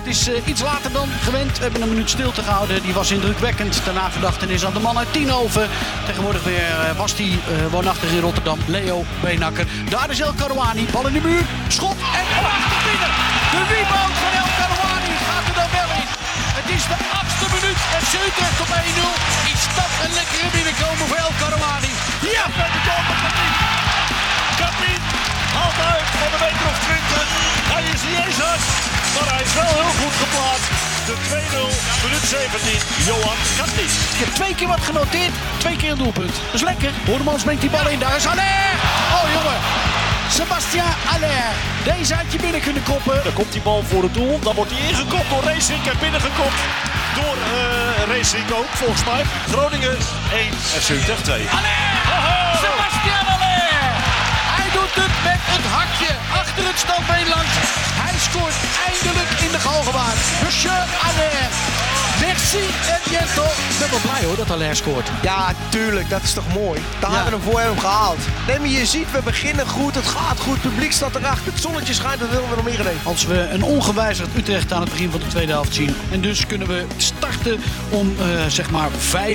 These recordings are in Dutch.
is iets later dan gewend. We hebben een minuut stilte gehouden. Die was indrukwekkend. Ter nagedachtenis aan de man uit Tienhoven. Tegenwoordig weer was hij woonachtig in Rotterdam. Leo Beenakker. Daar is El Karouani. Bal in de muur. Schot en prachtig binnen. De rebound van El Karouani gaat er dan wel in. Het is de 8e minuut. FC Utrecht op 1-0. Is dat een lekkere binnenkomen voor El Karouani. Ja, met de goal van Katlin. Katlin haalt uit van de meter of 20. Hij is niet eens hard, maar hij is wel heel goed geplaatst. De 2-0, minuut 17, Johan Katlin. Ik heb 2 keer wat genoteerd, 2 keer een doelpunt. Dat is lekker. Hoordemans brengt die bal in. Daar is Haller. Oh jongen. Sébastien Haller. Deze had je binnen kunnen koppen. Dan komt die bal voor het doel. Dan wordt hij ingekopt door Racing en binnengekopt door Racing ook, volgens mij. Groningen 1, FC Utrecht 2. Haller. Sébastien Haller. Hij doet het met het hakje achter het standbeen langs. Hij scoort eindelijk in de Galgenwaard. Monsieur Haller. Merci en bientôt. Ik ben wel blij hoor dat Haller scoort. Ja, tuurlijk. Dat is toch mooi. Daar hebben we hem voor hem gehaald. Nee, maar je ziet, we beginnen goed. Het gaat goed. Het publiek staat erachter. Het zonnetje schijnt. Dat willen we nog meer gedaan. Als we een ongewijzigd Utrecht aan het begin van de tweede helft zien. En dus kunnen we starten om zeg maar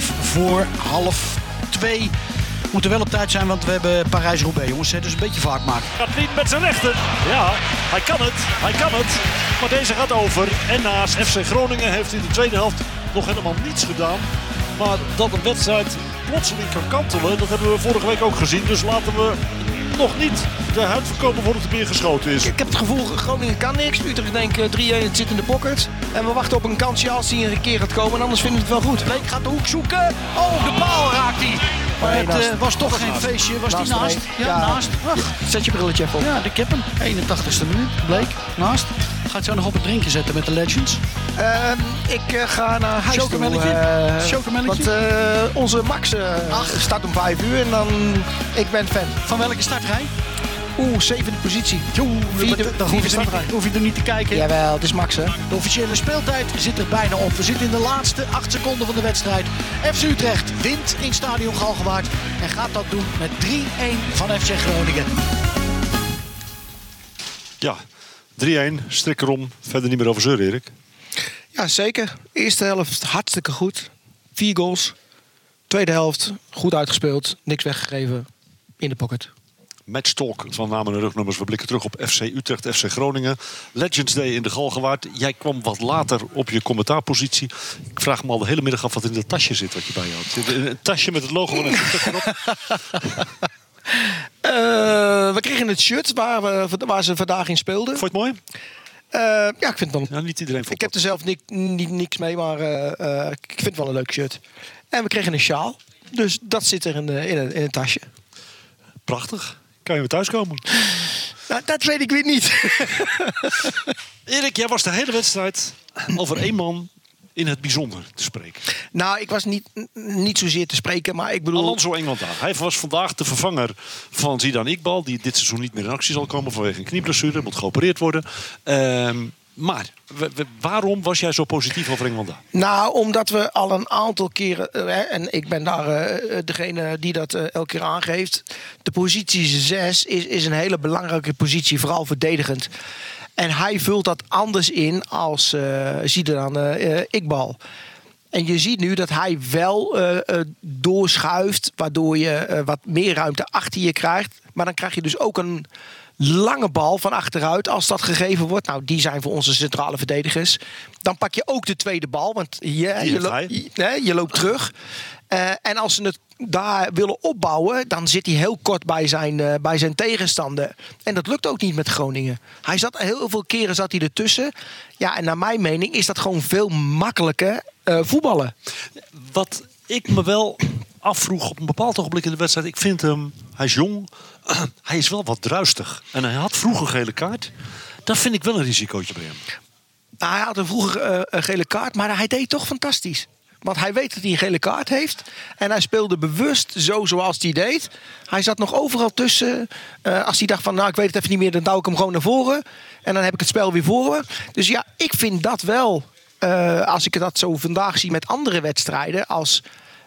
2:55. Moet er wel op tijd zijn, want we hebben Parijs-Roubaix, jongens. Dus een beetje vaart maken. Katlin met zijn rechter. Ja, hij kan het. Maar deze gaat over. En naast FC Groningen heeft in de tweede helft nog helemaal niets gedaan. Maar dat een wedstrijd plotseling kan kantelen, dat hebben we vorige week ook gezien. Dus laten we nog niet de huid verkopen voordat er weer geschoten is. Ik heb het gevoel, Groningen kan niks. Utrecht denkt 3-1, het zit in de pocket. En we wachten op een kansje als die een keer gaat komen. En anders vinden we het wel goed. Bleek gaat de hoek zoeken. Oh, de paal raakt hij. Maar Nee, het was toch geen feestje. Was die naast? Ja, naast. Ach. Zet je brilletje even op. Ja, ik heb hem. 81ste minuut. Bleek. Naast. Gaat zo nog op het drinkje zetten met de Legends. Ik ga naar huis toe. Chocomelletje? Want onze Max start om 5 uur. En dan, ik ben fan. Van welke startrij? 7e positie. Dan hoef je er niet te kijken. Jawel, het is Max hè. De officiële speeltijd zit er bijna op. We zitten in de laatste 8 seconden van de wedstrijd. FC Utrecht wint in Stadion Galgenwaard. En gaat dat doen met 3-1 van FC Groningen. Ja, 3-1, strik erom. Verder niet meer over zeuren, Erik. Ja, zeker. Eerste helft hartstikke goed. 4 goals. Tweede helft goed uitgespeeld. Niks weggegeven. In de pocket. Matchtalk van namen en rugnummers. We blikken terug op FC Utrecht, FC Groningen. Legends Day in de Galgenwaard. Jij kwam wat later op je commentaarpositie. Ik vraag me al de hele middag af wat in dat tasje zit wat je bij je had. Een tasje met het logo van FC Utrecht erop. We kregen het shirt waar ze vandaag in speelden. Vond je het mooi? Ja, ik vind het dan. Ja, niet iedereen vond Ik heb er zelf niks mee, maar ik vind het wel een leuk shirt. En we kregen een sjaal. Dus dat zit er in een tasje. Prachtig. Kan je weer thuiskomen? Nou, dat weet ik weer niet. Erik, jij was de hele wedstrijd over 1 man in het bijzonder te spreken. Nou, ik was niet zozeer te spreken, maar ik bedoel... Alonso Engelda. Hij was vandaag de vervanger van Zidane Iqbal, die dit seizoen niet meer in actie zal komen vanwege een knieblessure. Moet geopereerd worden. Maar waarom was jij zo positief over Engelda? Nou, omdat we al een aantal keren... en ik ben daar degene die dat elke keer aangeeft. De positie 6 is een hele belangrijke positie, vooral verdedigend. En hij vult dat anders in als Zidane Iqbal. En je ziet nu dat hij wel doorschuift, waardoor je wat meer ruimte achter je krijgt. Maar dan krijg je dus ook een lange bal van achteruit als dat gegeven wordt. Nou, die zijn voor onze centrale verdedigers. Dan pak je ook de tweede bal, want je loopt terug. En als ze het daar willen opbouwen, dan zit hij heel kort bij zijn tegenstander. En dat lukt ook niet met Groningen. Heel veel keren zat hij ertussen. Ja, en naar mijn mening is dat gewoon veel makkelijker voetballen. Wat ik me wel afvroeg op een bepaald ogenblik in de wedstrijd. Ik vind hem, hij is jong. Hij is wel wat druistig. En hij had vroeger gele kaart. Dat vind ik wel een risicootje bij hem. Nou, hij had vroeger een gele kaart, maar hij deed toch fantastisch. Want hij weet dat hij een gele kaart heeft. En hij speelde bewust zoals hij deed. Hij zat nog overal tussen. Als hij dacht van, nou, ik weet het even niet meer, dan douw ik hem gewoon naar voren. En dan heb ik het spel weer voor me. Dus ja, ik vind dat wel, als ik dat zo vandaag zie met andere wedstrijden, als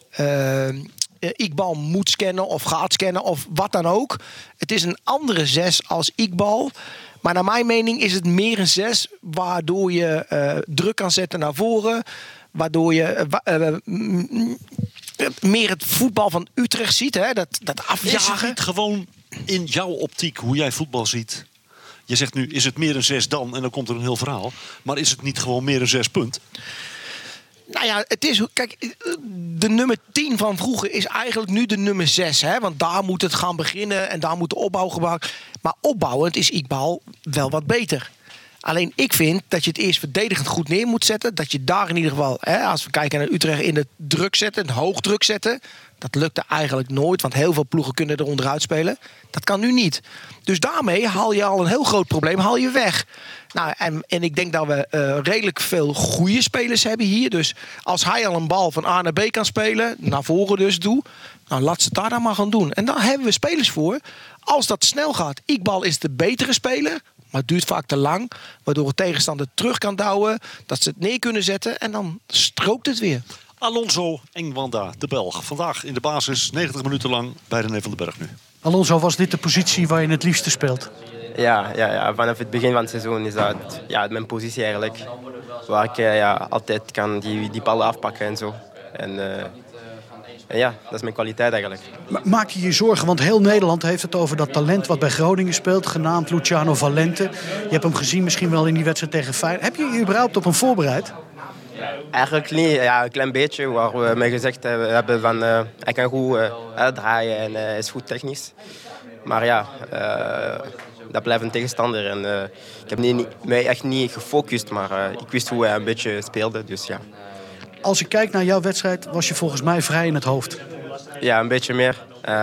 Iqbal moet scannen of gaat scannen of wat dan ook. Het is een andere 6 als Iqbal. Maar naar mijn mening is het meer een 6, waardoor je druk kan zetten naar voren. Waardoor je meer het voetbal van Utrecht ziet. Hè? Dat afjagen. Is het niet gewoon in jouw optiek hoe jij voetbal ziet? Je zegt nu, is het meer een 6 dan? En dan komt er een heel verhaal. Maar is het niet gewoon meer een 6 punt? Nou ja, het is... Kijk, de nummer 10 van vroeger is eigenlijk nu de nummer 6. Hè? Want daar moet het gaan beginnen en daar moet de opbouw gebruiken. Maar opbouwend is Iqbal wel wat beter. Alleen ik vind dat je het eerst verdedigend goed neer moet zetten. Dat je daar in ieder geval, als we kijken naar Utrecht, in de druk zetten, een hoog druk zetten. Dat lukte eigenlijk nooit, want heel veel ploegen kunnen er onderuit spelen. Dat kan nu niet. Dus daarmee haal je al een heel groot probleem haal je weg. Nou, en ik denk dat we redelijk veel goede spelers hebben hier. Dus als hij al een bal van A naar B kan spelen, naar voren dus doe, nou laat ze het daar dan maar gaan doen. En daar hebben we spelers voor. Als dat snel gaat, Iqbal is de betere speler. Maar het duurt vaak te lang, waardoor de tegenstander terug kan douwen, dat ze het neer kunnen zetten en dan strookt het weer. Alonso Engwanda, de Belg. Vandaag in de basis 90 minuten lang bij René van den Berg nu. Alonso, was dit de positie waar je het liefste speelt? Ja, vanaf het begin van het seizoen is dat mijn positie eigenlijk. Waar ik altijd kan die ballen afpakken en zo. En ja, dat is mijn kwaliteit eigenlijk. Maak je je zorgen, want heel Nederland heeft het over dat talent wat bij Groningen speelt, genaamd Luciano Valente. Je hebt hem gezien misschien wel in die wedstrijd tegen Feyenoord. Heb je je überhaupt op hem voorbereid? Eigenlijk niet, ja, een klein beetje. Waar we mij gezegd hebben van hij kan goed uitdraaien en hij is goed technisch. Maar ja, dat blijft een tegenstander. En ik heb mij echt niet gefocust, maar ik wist hoe hij een beetje speelde. Dus ja. Als ik kijk naar jouw wedstrijd, was je volgens mij vrij in het hoofd. Ja, een beetje meer.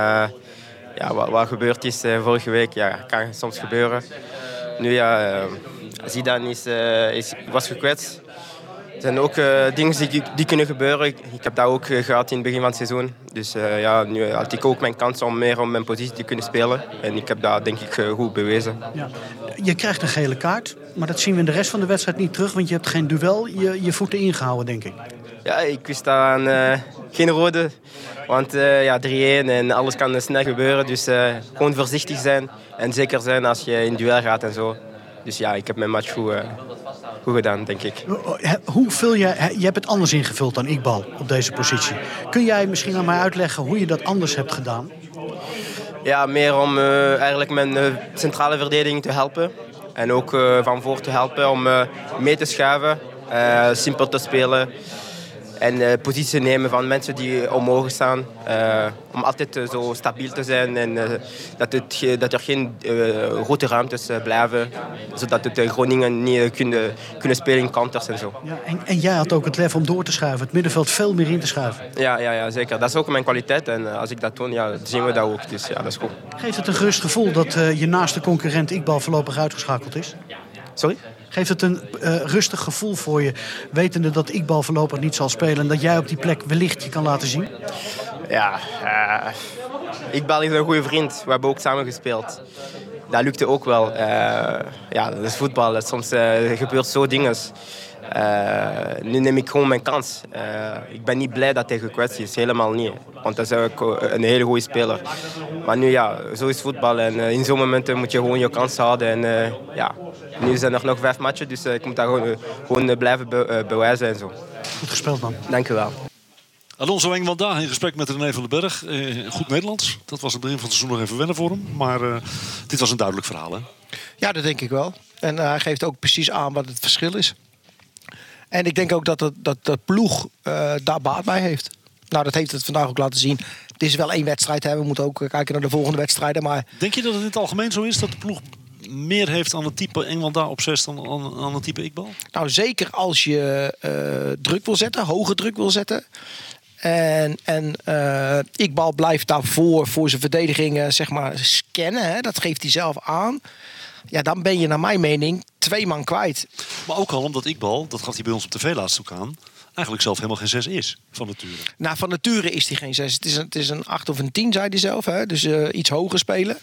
Wat gebeurd is vorige week, kan soms gebeuren. Nu Zidane was gekwetst. Er zijn ook dingen die kunnen gebeuren. Ik heb dat ook gehad in het begin van het seizoen. Dus nu had ik ook mijn kans om meer op mijn positie te kunnen spelen. En ik heb dat denk ik goed bewezen. Ja. Je krijgt een gele kaart, maar dat zien we in de rest van de wedstrijd niet terug. Want je hebt geen duel, je voeten ingehouden, denk ik. Ja, ik wist aan geen rode. Want 3-1 en alles kan snel gebeuren. Dus gewoon voorzichtig zijn en zeker zijn als je in duel gaat en zo. Dus ja, ik heb mijn match goed gedaan, denk ik. Hoe vul je hebt het anders ingevuld dan Iqbal op deze positie. Kun jij misschien aan mij uitleggen hoe je dat anders hebt gedaan? Ja, meer om eigenlijk mijn centrale verdediging te helpen. En ook van voor te helpen om mee te schuiven. Simpel te spelen. En positie te nemen van mensen die omhoog staan. Om altijd zo stabiel te zijn. En dat er geen grote ruimtes blijven. Zodat de Groningen niet kunnen spelen in counters en zo. Ja, en jij had ook het lef om door te schuiven. Het middenveld veel meer in te schuiven. Ja, zeker. Dat is ook mijn kwaliteit. En als ik dat doe, zien we dat ook. Dus ja, dat is goed. Geeft het een gerust gevoel dat je naaste concurrent Iqbal voorlopig uitgeschakeld is? Sorry? Geeft het een rustig gevoel voor je, wetende dat Iqbal voorlopig niet zal spelen en dat jij op die plek wellicht je kan laten zien? Ja, Iqbal is een goede vriend. We hebben ook samen gespeeld. Dat lukte ook wel. Dat is voetbal. Soms gebeurt zo dingen. Nu neem ik gewoon mijn kans. Ik ben niet blij dat hij gekwetst is. Helemaal niet. Want dat is ook een hele goede speler. Maar nu zo is voetbal. En in zo'n momenten moet je gewoon je kans houden. En nu zijn er nog 5 matchen. Dus ik moet dat gewoon blijven bewijzen en zo. Goed gespeeld, man. Dank u wel. Alonso Engwanda in gesprek met René van den Berg. Goed Nederlands. Dat was het begin van het seizoen nog even wennen voor hem. Maar dit was een duidelijk verhaal, hè? Ja, dat denk ik wel. En hij geeft ook precies aan wat het verschil is. En ik denk ook dat de ploeg daar baat bij heeft. Nou, dat heeft het vandaag ook laten zien. Het is wel 1 wedstrijd. Hè. We moeten ook kijken naar de volgende wedstrijden. Maar... Denk je dat het in het algemeen zo is dat de ploeg meer heeft aan het type Engwanda op 6 dan aan het type Iqbal? Nou, zeker als je druk wil zetten, hoge druk wil zetten. En Iqbal blijft daarvoor voor zijn verdediging scannen. Hè. Dat geeft hij zelf aan. Ja, dan ben je naar mijn mening 2 man kwijt. Maar ook al omdat Iqbal, dat gaf hij bij ons op tv laatst ook aan, eigenlijk zelf helemaal geen 6 is van nature. Nou, van nature is hij geen 6. Het is een 8 of een 10, zei hij zelf. Hè? Dus iets hoger spelen.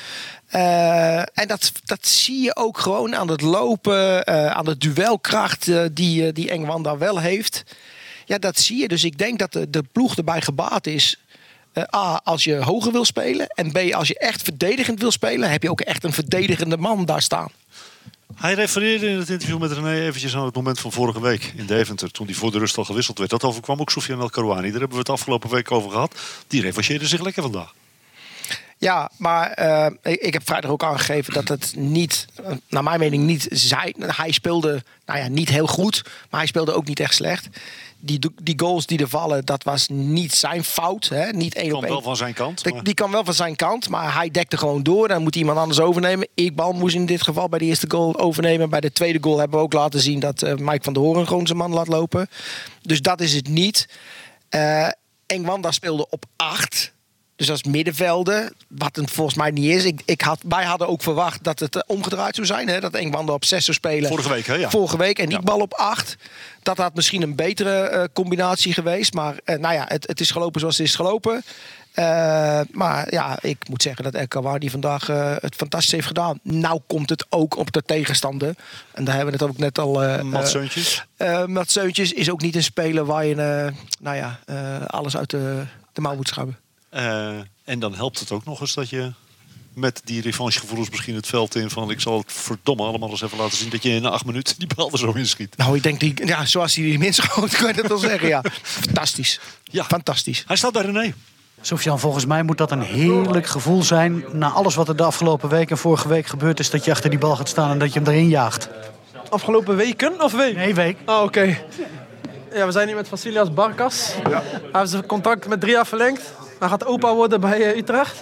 En dat zie je ook gewoon aan het lopen, aan de duelkracht die Engwanda wel heeft. Ja, dat zie je. Dus ik denk dat de ploeg erbij gebaat is A, als je hoger wil spelen. En B, als je echt verdedigend wil spelen, heb je ook echt een verdedigende man daar staan. Hij refereerde in het interview met René eventjes aan het moment van vorige week in Deventer. Toen hij voor de rust al gewisseld werd. Dat overkwam ook Soufiane El Karouani. Daar hebben we het afgelopen week over gehad. Die revancheerde zich lekker vandaag. Ja, maar ik heb vrijdag ook aangegeven dat het niet, naar mijn mening, niet zijn. Hij speelde niet heel goed, maar hij speelde ook niet echt slecht. Die goals die er vallen, dat was niet zijn fout. Hè? Niet één op één. Wel van zijn kant. Die kan wel van zijn kant, maar hij dekte gewoon door. Dan moet iemand anders overnemen. Iqbal moest in dit geval bij de eerste goal overnemen. Bij de tweede goal hebben we ook laten zien dat Mike van der Hoorn gewoon zijn man laat lopen. Dus dat is het niet. Engwanda speelde op 8. Dus dat is middenvelden, wat het volgens mij niet is. Wij hadden ook verwacht dat het omgedraaid zou zijn. Hè? Dat Engwanda op 6 zou spelen. Vorige week, hè? Ja. Vorige week. En Iqbal op 8. Dat had misschien een betere combinatie geweest. Maar het is gelopen zoals het is gelopen. Maar ja, ik moet zeggen dat El Karouani vandaag het fantastisch heeft gedaan. Nou komt het ook op de tegenstander. En daar hebben we het ook net al... Mats Seuntjes. Mats Seuntjes is ook niet een speler waar je alles uit de mouw moet schubben. En dan helpt het ook nog eens dat je met die revanchegevoelens misschien het veld in van ik zal het verdomme allemaal eens even laten zien dat je in 8 minuten die bal er zo inschiet. Nou, ik denk zoals hij die mensen schoot, kan je dat wel zeggen. Ja, fantastisch. Ja. Fantastisch. Hij staat bij René. Soufiane, volgens mij moet dat een heerlijk gevoel zijn na alles wat er de afgelopen week en vorige week gebeurd is, dat je achter die bal gaat staan en dat je hem erin jaagt. Afgelopen weken of week? Nee, week. Oh, oké. Ja, we zijn hier met Vasilias Barkas. Ja. Hij heeft zijn contract met 3 jaar verlengd. Hij gaat opa worden bij Utrecht.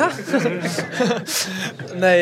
Nee,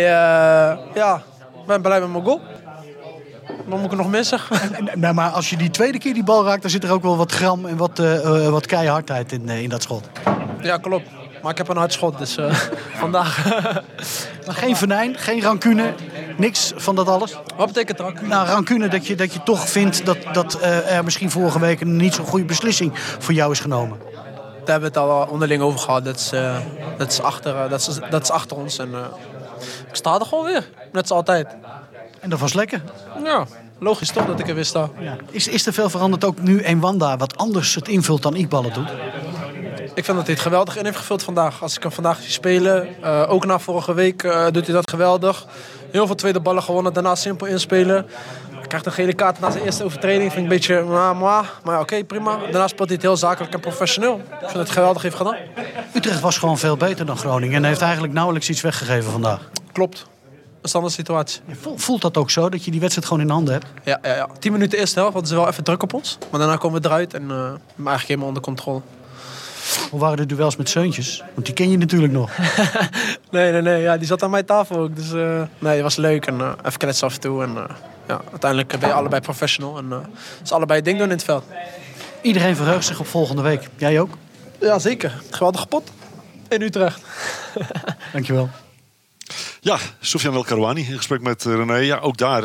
ik ben blij met mijn goal. Wat moet ik er nog meer zeggen? Maar als je die tweede keer die bal raakt, dan zit er ook wel wat gram en wat keihardheid in dat schot. Ja, klopt. Maar ik heb een hard schot, dus vandaag. Maar geen venijn, geen rancune, niks van dat alles? Wat betekent rancune? Nou, rancune dat je toch vindt dat er misschien vorige week een niet zo'n goede beslissing voor jou is genomen. Daar hebben we het al onderling over gehad. Dat is achter ons. En ik sta er gewoon weer. Net zoals altijd. En dat was lekker. Ja, logisch toch dat ik er weer sta. Ja. Is er veel veranderd ook nu Engwanda wat anders het invult dan Iqbal het doet? Ik vind dat hij het geweldig in heeft gevuld vandaag. Als ik hem vandaag zie spelen, ook na vorige week doet hij dat geweldig. Heel veel tweede ballen gewonnen, daarna simpel inspelen. Hij krijgt een gele kaart na zijn eerste overtreding. Vind ik een beetje, maar oké, prima. Daarna speelt hij het heel zakelijk en professioneel. Ik vind dat het geweldig heeft gedaan. Utrecht was gewoon veel beter dan Groningen en heeft eigenlijk nauwelijks iets weggegeven vandaag. Klopt. Een standaard situatie. Voelt dat ook zo, dat je die wedstrijd gewoon in handen hebt? Ja. 10 minuten eerste helft hadden ze wel even druk op ons. Maar daarna komen we eruit en eigenlijk helemaal onder controle. Hoe waren de duels met Seuntjes? Want die ken je natuurlijk nog. Nee. Ja, die zat aan mijn tafel ook. Dus nee, het was leuk. En even kletsen af en toe. En uiteindelijk ben je allebei professional. En ze allebei het ding doen in het veld. Iedereen verheugt zich op volgende week. Jij ook? Ja, zeker. Geweldige pot. In Utrecht. Dankjewel. Ja, Soufiane El Karouani in gesprek met René. Ja, ook daar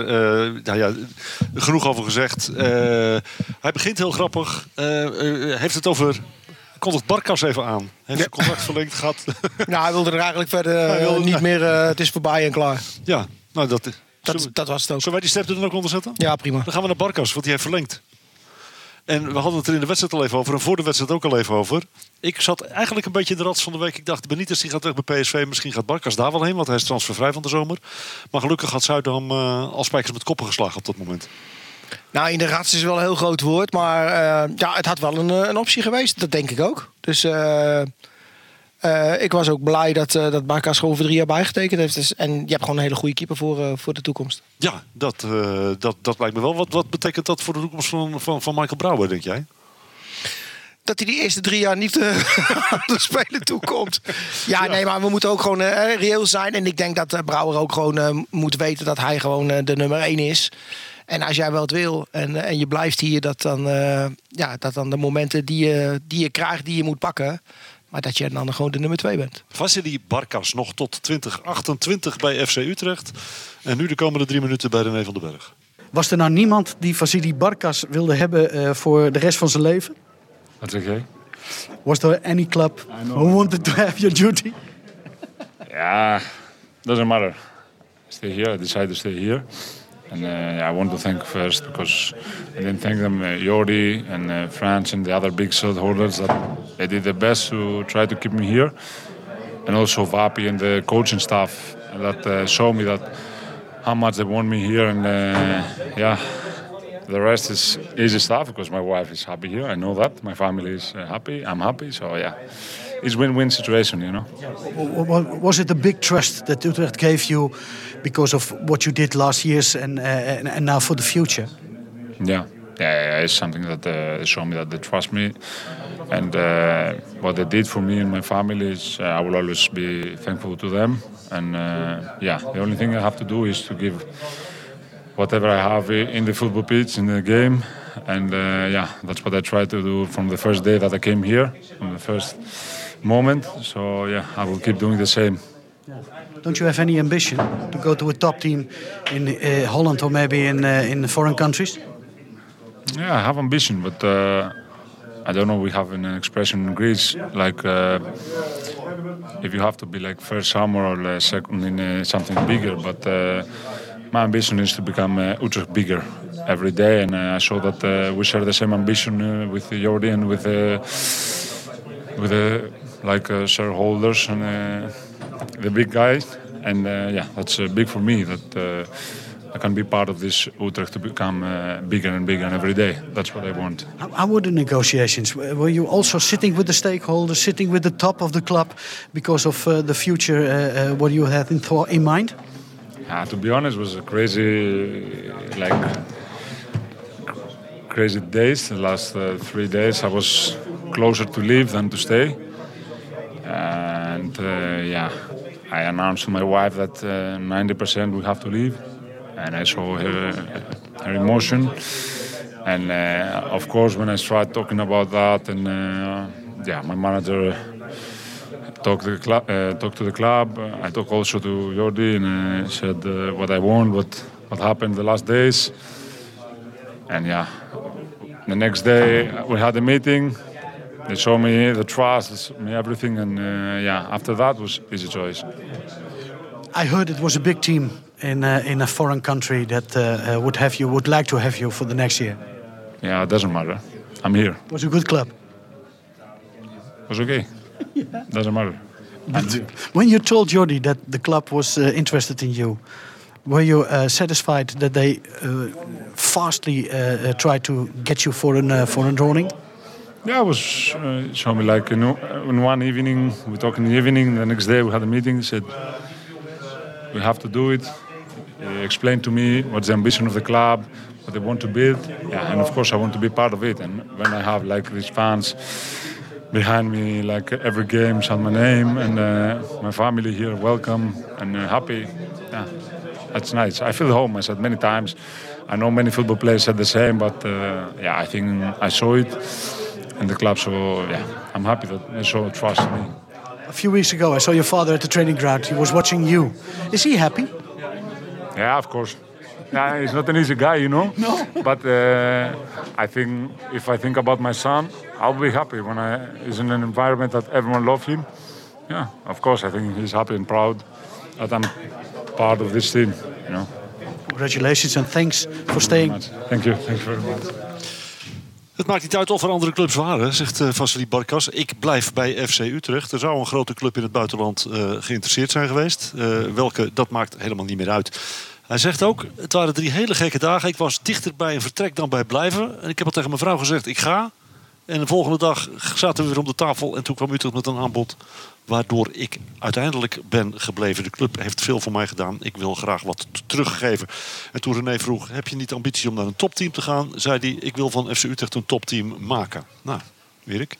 genoeg over gezegd. Hij begint heel grappig. Heeft het over... Kondigt Barkas even aan. Heeft zijn contract verlengd gehad. Nou, hij wilde er eigenlijk verder niet meer. Het is voorbij en klaar. Ja, nou dat was het ook. Zullen wij die step er dan ook onder zetten? Ja, prima. Dan gaan we naar Barkas, want die heeft verlengd. En we hadden het er in de wedstrijd al even over. En voor de wedstrijd ook al even over. Ik zat eigenlijk een beetje in de rats van de week. Ik dacht, Benitez die gaat weg bij PSV. Misschien gaat Barkas daar wel heen, want hij is transfervrij van de zomer. Maar gelukkig had Zuidam al spijkers met koppen geslagen op dat moment. Nou, in de rats is wel een heel groot woord. Maar het had wel een optie geweest. Dat denk ik ook. Dus ik was ook blij dat Barkas gewoon voor 3 jaar bijgetekend heeft. Dus, en je hebt gewoon een hele goede keeper voor de toekomst. Ja, dat lijkt me wel. Wat betekent dat voor de toekomst van Michael Brouwer, denk jij? Dat hij die eerste 3 jaar niet aan de Spelen toekomt. Ja, nee, maar we moeten ook gewoon reëel zijn. En ik denk dat Brouwer ook gewoon moet weten dat hij gewoon de nummer 1 is. En als jij wel het wil en je blijft hier, dat dan de momenten die je krijgt, die je moet pakken. Maar dat je dan gewoon de nummer 2 bent. Vasily Barkas nog tot 2028 bij FC Utrecht. En nu de komende 3 minuten bij René van den Berg. Was er nou niemand die Vasily Barkas wilde hebben voor de rest van zijn leven? That's okay. Was there any club who wanted to have your duty? Yeah, doesn't matter. Stay here. I decided to stay here. And I want to thank first, because I didn't thank them, Jordi and Frans and the other big shareholders, that they did their best to try to keep me here. And also Vapi and the coaching staff that show me that how much they want me here. And the rest is easy stuff, because my wife is happy here. I know that. My family is happy. I'm happy. So yeah, it's win-win situation, you know. Was it a big trust that Utrecht gave you because of what you did last years and now for the future? Yeah, it's something that they show me that they trust me. And what they did for me and my family is I will always be thankful to them. And the only thing I have to do is to give whatever I have in the football pitch, in the game. And that's what I try to do from the first day that I came here, from the first moment. So I will keep doing the same. Don't you have any ambition to go to a top team in Holland or maybe in foreign countries? Yeah, I have ambition, but I don't know. We have an expression in Greece like if you have to be like first summer or second in something bigger. But my ambition is to become Utrecht bigger every day, and I saw that we share the same ambition with Jordi and with shareholders and the big guys. And that's big for me that I can be part of this Utrecht to become bigger and bigger every day. That's what I want. How were the negotiations? Were you also sitting with the stakeholders, sitting with the top of the club because of the future, what you had in mind? To be honest, it was a crazy days. The last 3 days I was closer to leave than to stay. And I announced to my wife that 90% we have to leave. And I saw her emotion. And of course, when I started talking about that, and my manager talked to the club. I talked also to Jordi and said what I want, what happened the last days. And the next day we had a meeting. They showed me the trust, they showed me everything, and after that was easy choice. I heard it was a big team in a foreign country that would like to have you for the next year. Yeah, it doesn't matter. I'm here. It was a good club. It was okay. Doesn't matter. When you told Jordi that the club was interested in you, were you satisfied that they fastly tried to get you for a drawing? Yeah, it was showing me like in one evening, we talked in the evening, the next day we had a meeting, he said, we have to do it. He explained to me what's the ambition of the club, what they want to build. Yeah, and of course I want to be part of it. And when I have like these fans behind me, like every game shout my name, and my family here welcome and happy, that's nice. I feel home, I said many times. I know many football players said the same, but I think I saw it in the club, so I'm happy that they show trust in me. A few weeks ago I saw your father at the training ground. He was watching you. Is he happy? Yeah, of course. Yeah, he's not an easy guy, you know. No. But I think if I think about my son, I'll be happy when he's in an environment that everyone loves him. Yeah, of course, I think he's happy and proud that I'm part of this team, you know. Congratulations and thanks for staying. Thank you very much. Het maakt niet uit of er andere clubs waren, zegt Vassili Barkas. Ik blijf bij FC Utrecht. Er zou een grote club in het buitenland geïnteresseerd zijn geweest. Welke, dat maakt helemaal niet meer uit. Hij zegt ook, het waren 3 hele gekke dagen. Ik was dichter bij een vertrek dan bij blijven. En ik heb al tegen mijn vrouw gezegd, ik ga. En de volgende dag zaten we weer om de tafel. En toen kwam Utrecht met een aanbod waardoor ik uiteindelijk ben gebleven. De club heeft veel voor mij gedaan. Ik wil graag wat teruggeven. En toen René vroeg, heb je niet de ambitie om naar een topteam te gaan? Zei hij, ik wil van FC Utrecht een topteam maken. Nou, Wierik?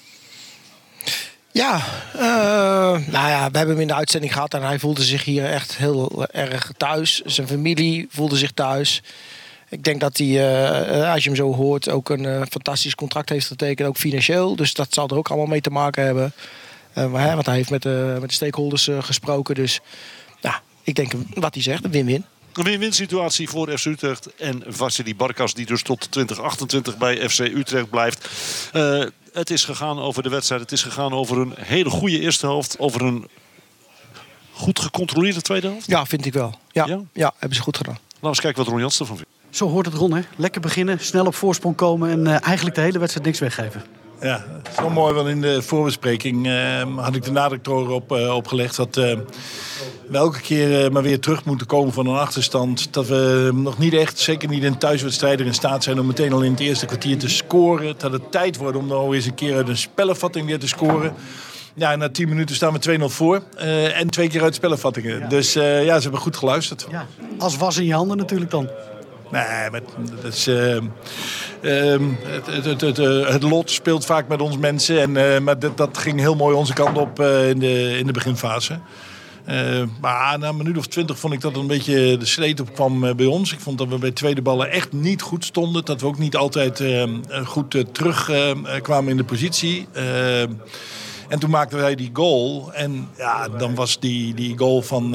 Ja, we hebben hem in de uitzending gehad en hij voelde zich hier echt heel erg thuis. Zijn familie voelde zich thuis. Ik denk dat hij, als je hem zo hoort, ook een fantastisch contract heeft getekend, ook financieel. Dus dat zal er ook allemaal mee te maken hebben. Want hij heeft met de stakeholders gesproken. Dus ik denk wat hij zegt, een win-win. Een win-win situatie voor FC Utrecht en Vassili Barkas, die dus tot 2028 bij FC Utrecht blijft. Het is gegaan over de wedstrijd. Het is gegaan over een hele goede eerste helft. Over een goed gecontroleerde tweede helft. Ja, vind ik wel. Ja, hebben ze goed gedaan. we eens kijken wat Ron Jans ervan vindt. Zo hoort het, Ron, hè? Lekker beginnen, snel op voorsprong komen en eigenlijk de hele wedstrijd niks weggeven. Ja, het is wel mooi, want in de voorbespreking had ik de nadruk erop opgelegd dat we elke keer maar weer terug moeten komen van een achterstand. Dat we nog niet echt, zeker niet in thuiswedstrijden, in staat zijn om meteen al in het eerste kwartier te scoren. Dat het tijd wordt om nou eens een keer uit een spellenvatting weer te scoren. Ja, na 10 minuten staan we 2-0 voor. En 2 keer uit spellenvattingen. Ja. Dus ze hebben goed geluisterd. Ja, als was in je handen natuurlijk dan. Nee, maar dat is, het lot speelt vaak met ons mensen. Maar dat ging heel mooi onze kant op in de beginfase. Maar na een minuut of 20 vond ik dat een beetje de sleet op kwam bij ons. Ik vond dat we bij tweede ballen echt niet goed stonden. Dat we ook niet altijd goed terugkwamen in de positie. En toen maakten wij die goal. En ja, dan was die goal van...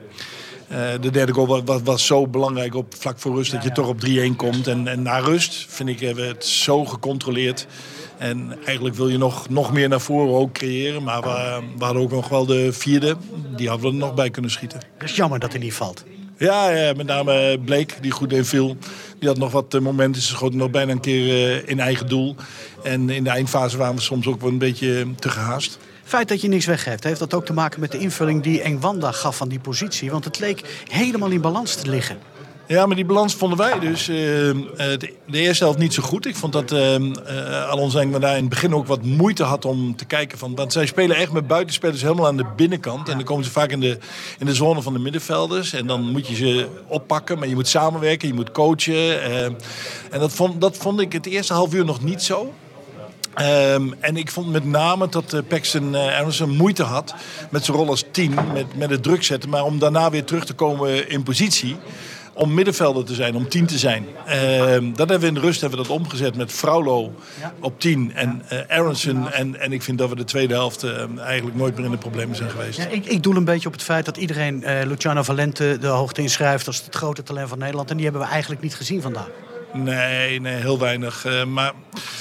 de derde goal was zo belangrijk op vlak voor rust dat je toch op 3-1 komt. En na rust, vind ik, hebben we het zo gecontroleerd. En eigenlijk wil je nog meer naar voren ook creëren. Maar we hadden ook nog wel de vierde. Die hadden we er nog bij kunnen schieten. Het is jammer dat hij niet valt. Ja, met name Bleek, die goed inviel. Die had nog wat momenten. Ze schoten nog bijna een keer in eigen doel. En in de eindfase waren we soms ook wel een beetje te gehaast. Het feit dat je niks weggeeft, heeft dat ook te maken met de invulling die Engwanda gaf van die positie? Want het leek helemaal in balans te liggen. Ja, maar die balans vonden wij dus de eerste helft niet zo goed. Ik vond dat Alonso Engwanda in het begin ook wat moeite had om te kijken. Want zij spelen echt met buitenspelers helemaal aan de binnenkant. En dan komen ze vaak in de zone van de middenvelders. En dan moet je ze oppakken, maar je moet samenwerken, je moet coachen. En dat vond ik het eerste half uur nog niet zo. En ik vond met name dat Paxton Aaronson moeite had met zijn rol als 10, met het druk zetten. Maar om daarna weer terug te komen in positie, om middenvelder te zijn, om 10 te zijn. Dat hebben we in de rust dat omgezet met Fraulo op 10 en Aaronson. En ik vind dat we de tweede helft eigenlijk nooit meer in de problemen zijn geweest. Ja, ik doel een beetje op het feit dat iedereen Luciano Valente de hoogte inschrijft als het grote talent van Nederland. En die hebben we eigenlijk niet gezien vandaag. Nee, heel weinig. Maar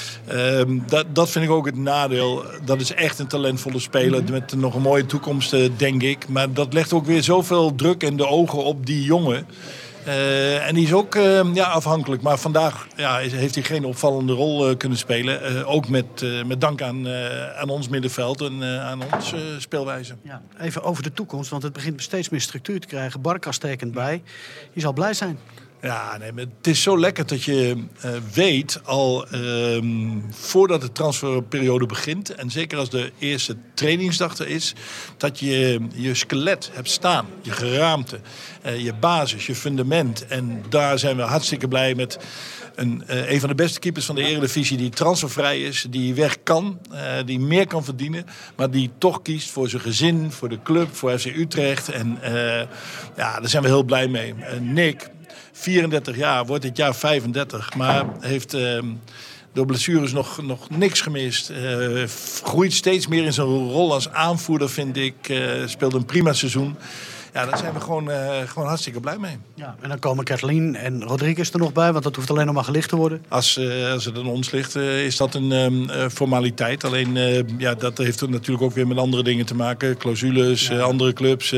dat vind ik ook het nadeel. Dat is echt een talentvolle speler met nog een mooie toekomst, denk ik. Maar dat legt ook weer zoveel druk in de ogen op die jongen. En die is ook afhankelijk. Maar vandaag heeft hij geen opvallende rol kunnen spelen. Ook met dank aan ons middenveld en aan onze speelwijze. Ja, even over de toekomst, want het begint steeds meer structuur te krijgen. Barkas tekent bij. Je zal blij zijn. Ja, nee, maar het is zo lekker dat je weet al voordat de transferperiode begint, en zeker als de eerste trainingsdag er is, dat je je skelet hebt staan, je geraamte, je basis, je fundament. En daar zijn we hartstikke blij met een van de beste keepers van de Eredivisie die transfervrij is, die weg kan, die meer kan verdienen, maar die toch kiest voor zijn gezin, voor de club, voor FC Utrecht. En daar zijn we heel blij mee. Nick, 34 jaar, wordt dit jaar 35, maar heeft door blessures nog niks gemist. Groeit steeds meer in zijn rol als aanvoerder, vind ik. Speelt een prima seizoen. Ja, daar zijn we gewoon hartstikke blij mee. Ja, en dan komen Kathleen en Rodriguez er nog bij, want dat hoeft alleen nog maar gelicht te worden. Als het aan ons ligt, is dat een formaliteit. Alleen, dat heeft natuurlijk ook weer met andere dingen te maken. Clausules, andere clubs,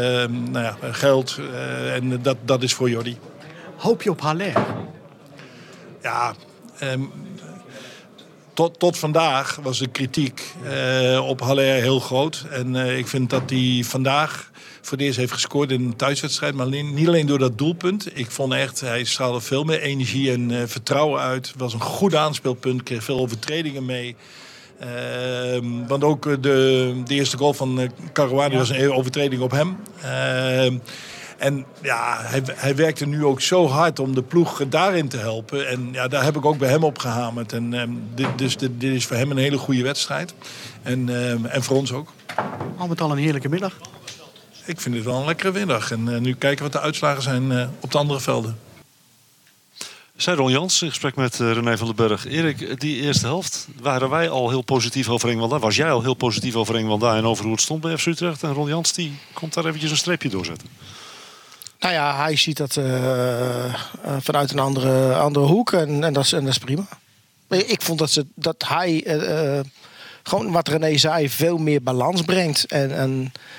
geld. En dat is voor Jordi. Hoop je op Haller? Ja, tot vandaag was de kritiek op Haller heel groot. En ik vind dat hij vandaag voor het eerst heeft gescoord in een thuiswedstrijd. Maar niet alleen door dat doelpunt. Ik vond echt, hij straalde veel meer energie en vertrouwen uit. Was een goed aanspeelpunt, kreeg veel overtredingen mee. Want ook de eerste goal van Karouani was een overtreding op hem. En ja, hij werkte nu ook zo hard om de ploeg daarin te helpen. En ja, daar heb ik ook bij hem op gehamerd. En dit is voor hem een hele goede wedstrijd. En voor ons ook. Al met al een heerlijke middag. Ik vind het wel een lekkere middag. En nu kijken wat de uitslagen zijn op de andere velden. Zei Ron Jans in gesprek met René van den Berg. Erik, die eerste helft waren wij al heel positief over Engwanda. Was jij al heel positief over Engwanda en over hoe het stond bij FC Utrecht. En Ron Jans die komt daar eventjes een streepje doorzetten. Nou ja, hij ziet dat vanuit een andere hoek en dat is prima. Ik vond dat hij gewoon wat René zei veel meer balans brengt. En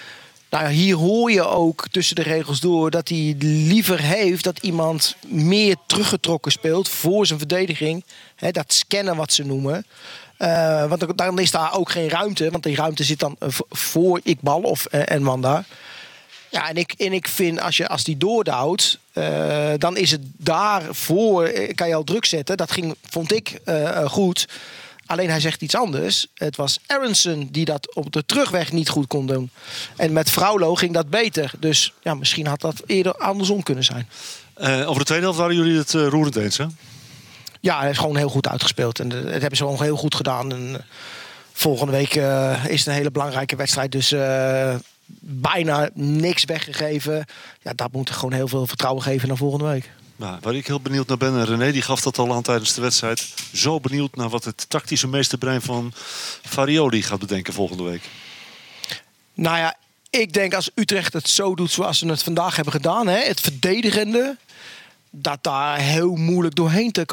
Nou, hier hoor je ook tussen de regels door dat hij liever heeft dat iemand meer teruggetrokken speelt voor zijn verdediging. Hè, dat scannen wat ze noemen. Want dan is daar ook geen ruimte. Want die ruimte zit dan voor Iqbal of Elmander. Ja, en ik vind als die doordouwt, dan is het daarvoor, kan je al druk zetten. Dat vond ik goed. Alleen hij zegt iets anders. Het was Aronson die dat op de terugweg niet goed kon doen. En met Fraulo ging dat beter. Dus ja, misschien had dat eerder andersom kunnen zijn. Over de tweede helft waren jullie het roerend eens, hè? Ja, hij heeft gewoon heel goed uitgespeeld. En dat hebben ze gewoon heel goed gedaan. En volgende week is het een hele belangrijke wedstrijd. Dus bijna niks weggegeven. Ja, dat moet gewoon heel veel vertrouwen geven naar volgende week. Nou, waar ik heel benieuwd naar ben, en René die gaf dat al aan tijdens de wedstrijd. Zo benieuwd naar wat het tactische meesterbrein van Farioli gaat bedenken volgende week. Nou ja, ik denk als Utrecht het zo doet zoals ze het vandaag hebben gedaan. Hè, het verdedigende. Dat daar heel moeilijk doorheen te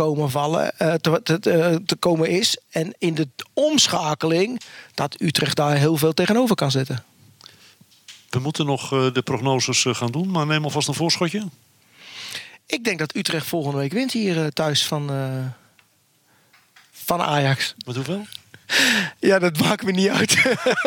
komen is. En in de omschakeling dat Utrecht daar heel veel tegenover kan zetten. We moeten nog de prognoses gaan doen, maar neem alvast een voorschotje. Ik denk dat Utrecht volgende week wint hier thuis van Ajax. Met hoeveel? Ja, dat maakt me niet uit.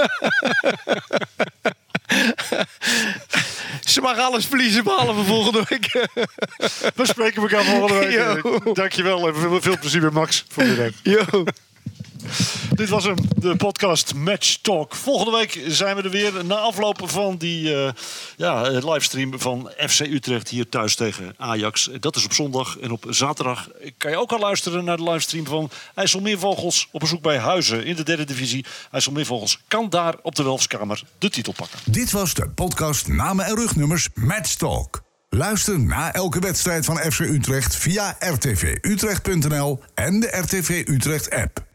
Ze mag alles verliezen behalve volgende week. We spreken elkaar volgende week. Dankjewel en veel plezier bij Max. Voor Yo. Dit was hem, de podcast Match Talk. Volgende week zijn we er weer na afloop van die livestream van FC Utrecht hier thuis tegen Ajax. Dat is op zondag en op zaterdag kan je ook al luisteren naar de livestream van IJsselmeervogels op bezoek bij Huizen in de 3e divisie. IJsselmeervogels kan daar op de Welfskamer de titel pakken. Dit was de podcast Namen en Rugnummers Match Talk. Luister na elke wedstrijd van FC Utrecht via rtvutrecht.nl en de RTV Utrecht app.